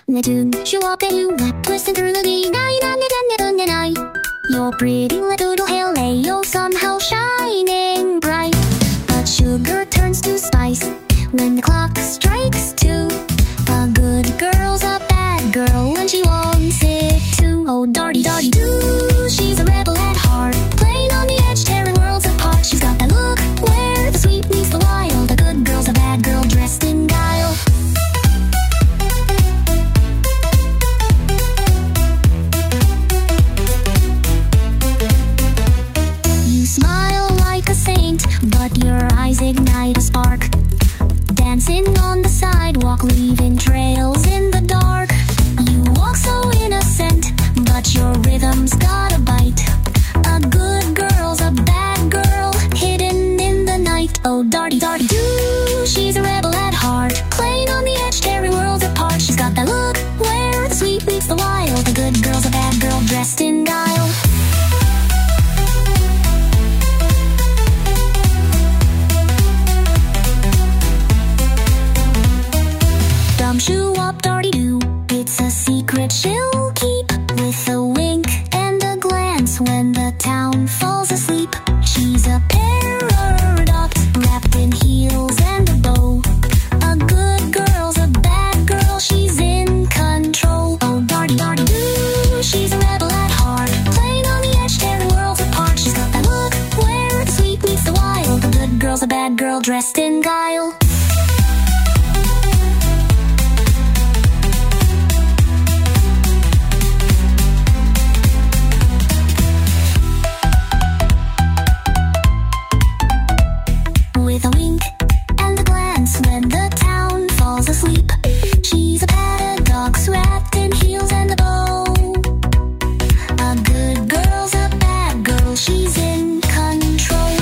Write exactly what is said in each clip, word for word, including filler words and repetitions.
내 등 쇼업에 유나 twisting through the day 나이 난 내가 내던 내 나이 Your pretty little hair Leo somehow shining bright But sugar turns to spice when the clock strikes two A good girl's a bad girl when she wants it too Oh darty darty do She's a rebel at heart Playing on the edge tearing worlds apart She's got that look where the sweet meets the wild A good girl's a bad girl dressed in guile Smile like a saint, but your eyes ignite a spark Dancing on the sidewalk, leaving trails in the dark You walk so innocent, but your rhythm's got a bite A good girl's a bad girl, hidden in the night Oh darty darty do, she's a rebel at heart Playing on the edge, tearing worlds apart She's got that look where the sweet meets the wild A good girl's a bad girl, dressed in guile Shoe up, darty do. It's a secret she'll keep with a wink and a glance when the town falls asleep. She's a paradox wrapped in heels and a bow. A good girl's a bad girl, she's in control. Oh, darty, darty do. She's a rebel at heart, playing on the edge, tearing worlds apart. She's got that look where the sweet meets the wild. A good girl's a bad girl dressed in guile. With a wink and a glance when the town falls asleep She's a paradox wrapped in heels and a bow A good girl's a bad girl, she's in control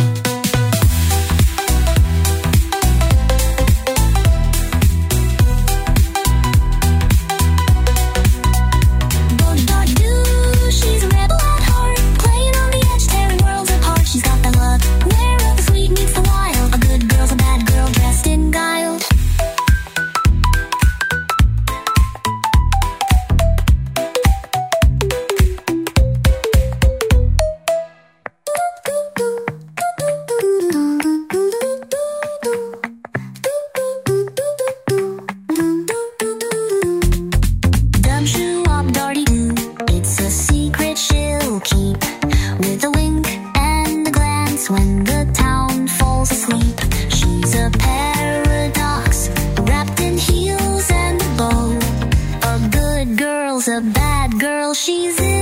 Bo-de-da-de-doo, she's a rebel at heart Playing on the edge, tearing worlds apart She's got that love where the sweet meets the wild A good girl's a bad girl dressed in guile Dumb shoe up, darty do. It's a secret she'll keep with a wink and a glance when the town falls asleep. She's a paradox wrapped in heels and a bow. A good girl's a bad girl, she's in